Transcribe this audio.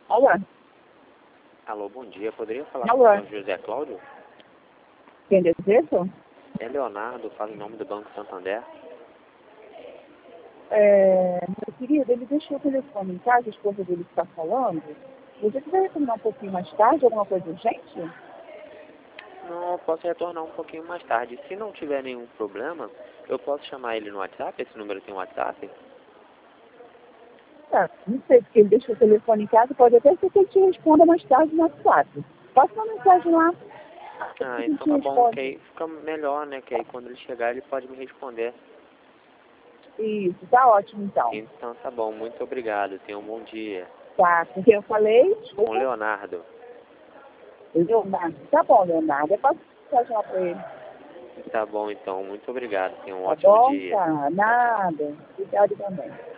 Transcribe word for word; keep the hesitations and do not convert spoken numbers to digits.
Alô? Alô, bom dia. Poderia falar Alô? com o senhor José Cláudio? Quem deseja? É Leonardo, fala em nome do Banco Santander. É, meu querido, ele deixou o telefone em casa, a esposa dele está falando. Você quiser retornar um pouquinho mais tarde, alguma coisa urgente? Não, eu posso retornar um pouquinho mais tarde. Se não tiver nenhum problema, eu posso chamar ele no WhatsApp? Esse número tem WhatsApp? Tá, não sei, porque ele deixou o telefone em casa, pode até ser que ele te responda mais tarde no WhatsApp. Passa uma mensagem lá, Ah, ele então te tá bom, que responde. aí fica melhor, né? Que aí quando ele chegar ele pode me responder. Isso, tá ótimo então. Então tá bom, muito obrigado. Tenha um bom dia. Tá, com quem eu falei, Com desculpa, Leonardo. Leonardo. Tá bom, Leonardo, eu passo mensagem lá pra ele. Tá bom então, muito obrigado. Tenha um Tá ótimo bom? dia. Tá, Tchau, tchau. nada. Obrigado também.